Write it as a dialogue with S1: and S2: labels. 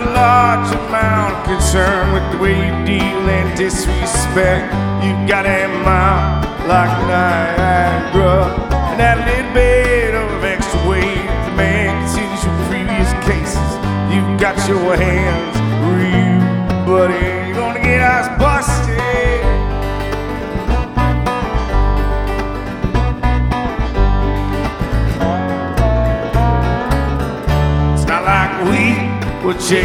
S1: large amount of concern with the way you deal and disrespect. You got a mouth like Niagara, and that little bit of extra weight the man considers your previous cases. You got your hands real, but ain't gonna get us busted. It's not like we will change